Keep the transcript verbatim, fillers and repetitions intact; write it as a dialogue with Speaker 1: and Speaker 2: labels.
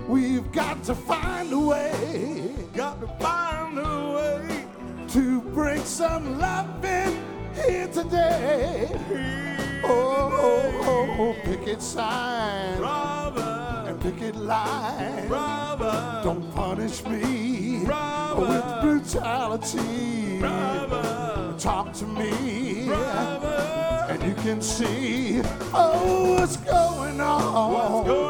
Speaker 1: We've got to find a way,
Speaker 2: got to find a way
Speaker 1: to bring some love in here today. Oh, oh, oh, oh, picket sign,
Speaker 2: brother,
Speaker 1: and picket line.
Speaker 2: brother,
Speaker 1: Don't punish me
Speaker 2: brother,
Speaker 1: with brutality.
Speaker 2: brother,
Speaker 1: Talk to me,
Speaker 2: brother,
Speaker 1: and you can see, oh, what's going on.
Speaker 2: what's going